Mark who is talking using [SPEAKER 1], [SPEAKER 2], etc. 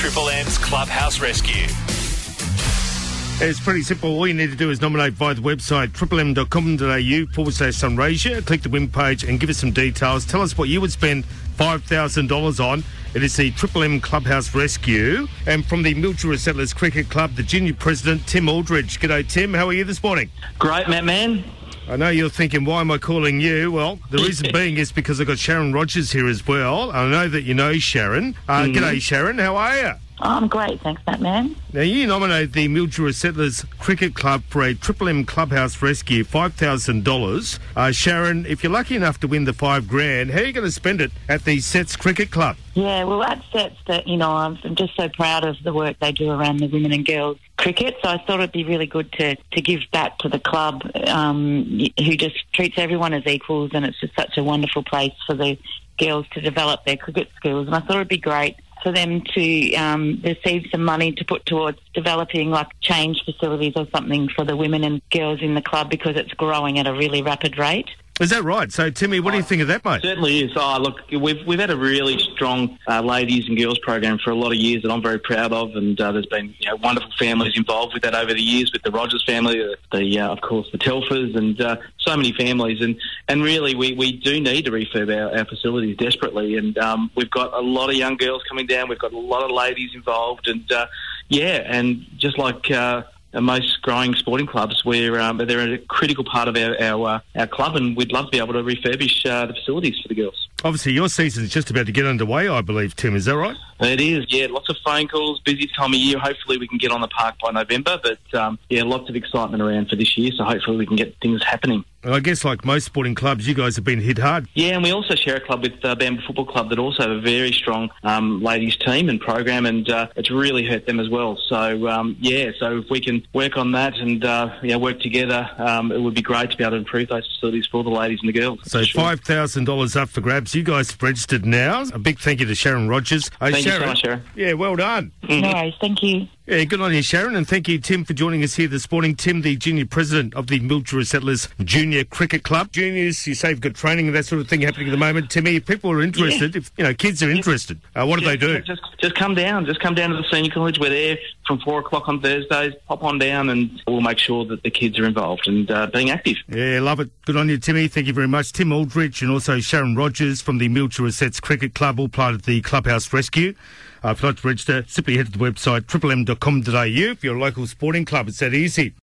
[SPEAKER 1] Triple M's Clubhouse Rescue.
[SPEAKER 2] It's pretty simple. All you need to do is nominate via the website triplem.com.au/Sunraysia. Click the win page and give us some details. Tell us what you would spend $5,000 on. It is the Triple M Clubhouse Rescue. And from the Mildura Settlers Cricket Club, the junior president, Tim Aldridge. G'day, Tim. How are you this morning?
[SPEAKER 3] Great, Matt, man.
[SPEAKER 2] I know you're thinking, why am I calling you? Well, the reason being is because I've got Sharon Rogers here as well. I know that you know Sharon. G'day, Sharon. How are you?
[SPEAKER 4] I'm great, thanks, Batman.
[SPEAKER 2] Now, you nominated the Mildura Settlers Cricket Club for a Triple M Clubhouse Rescue, $5,000. Sharon, if you're lucky enough to win the $5,000, how are you going to spend it at the Sets Cricket Club?
[SPEAKER 4] Yeah, well, at Sets, I'm just so proud of the work they do around the women and girls cricket, so I thought it'd be really good to give back to the club, who just treats everyone as equals, and it's just such a wonderful place for the girls to develop their cricket skills, and I thought it'd be great for them to receive some money to put towards developing like change facilities or something for the women and girls in the club, because it's growing at a really rapid rate.
[SPEAKER 2] Is that right? So, Timmy, what do you think of that, mate?
[SPEAKER 3] Certainly is. Look, we've had a really strong ladies and girls program for a lot of years that I'm very proud of, and there's been wonderful families involved with that over the years, with the Rogers family, of course the Telfers, and so many families, and really we do need to refurb our facilities desperately, and we've got a lot of young girls coming down, we've got a lot of ladies involved, and and just like most growing sporting clubs, where they're a critical part of our club, and we'd love to be able to refurbish the facilities for the girls.
[SPEAKER 2] Obviously, your season's just about to get underway, I believe, Tim. Is that right?
[SPEAKER 3] It is, yeah. Lots of phone calls, busy time of year. Hopefully we can get on the park by November, but lots of excitement around for this year, so hopefully we can get things happening.
[SPEAKER 2] I guess like most sporting clubs, you guys have been hit hard.
[SPEAKER 3] Yeah, and we also share a club with Bamboo Football Club that also have a very strong ladies team and program, and it's really hurt them as well. So, so if we can work on that and work together, it would be great to be able to improve those facilities for the ladies and the girls.
[SPEAKER 2] So $5,000 up for grabs. You guys have registered now. A big thank you to Sharon Rogers.
[SPEAKER 3] Thank you so much, Sharon.
[SPEAKER 2] Yeah, well done.
[SPEAKER 4] No worries, thank you.
[SPEAKER 2] Yeah, good on you, Sharon, and thank you, Tim, for joining us here this morning. Tim, the junior president of the Mildura Settlers Junior Cricket Club. Juniors, you say you've got training and that sort of thing happening at the moment. Timmy, if people are interested, if kids are interested, what do they do?
[SPEAKER 3] Just come down. Just come down to the senior college. We're there from 4 o'clock on Thursdays. Pop on down and we'll make sure that the kids are involved and being active.
[SPEAKER 2] Yeah, love it. Good on you, Timmy. Thank you very much. Tim Aldridge and also Sharon Rogers from the Mildura Sets Cricket Club, all part of the Clubhouse Rescue. If you'd like to register, simply head to the website triplem.com.au. If you're a local sporting club, it's that easy.